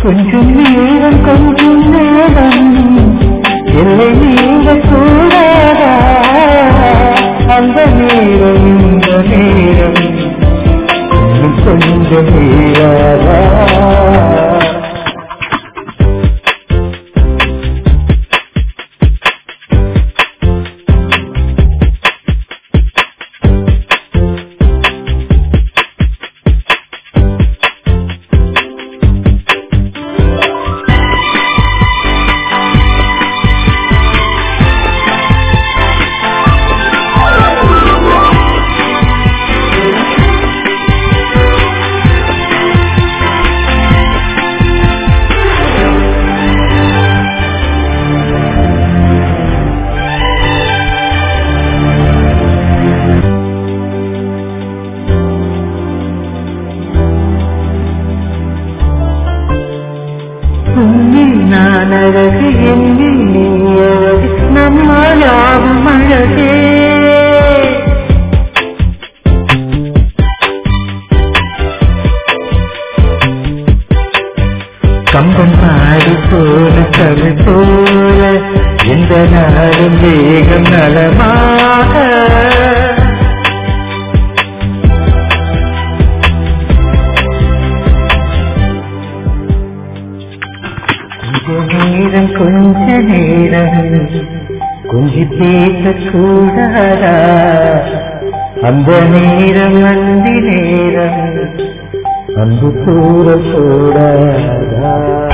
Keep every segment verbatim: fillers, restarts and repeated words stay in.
கொஞ்சம் நேரம் கொஞ்சம் நேரம் எல்லை நீங்க கூடாதா அந்த நேரம் இந்த நேரம் கொஞ்சம் நேராதா நான் அழகு எண்ணி நீ அழகு நம்மளாகும் அழகே கம்பம் பாடி போல கவி போல எந்த நாளும் வேகம் நலமாக நேரம் கொஞ்ச நேரம் கொஞ்சி பேசக்கூடாதா அந்த நேரம் அந்தி நேரம் அன்பு கூறக்கூடாதா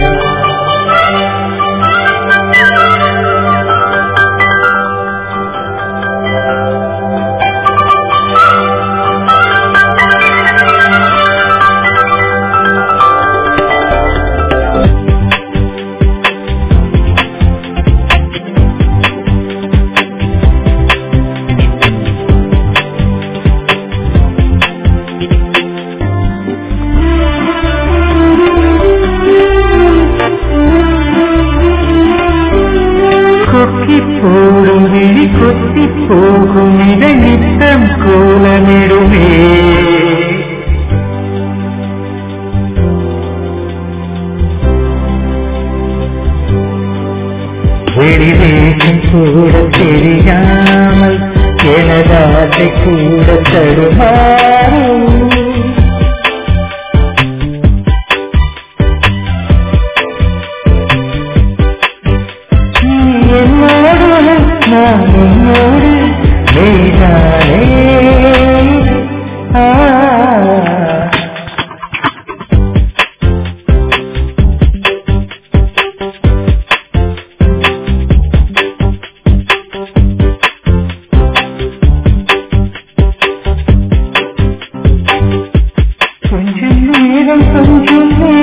கொக்கி போடும் விழி கொத்தி போகும் இதை நித்தம் கோலமிடுமே வெளிவேகம் கூட தெரியாமல் எனதாசை கூட தடுமாறும் என்னோடு நான் என்னோடு நீதானே கொஞ்சம் நேரம் கொஞ்சம்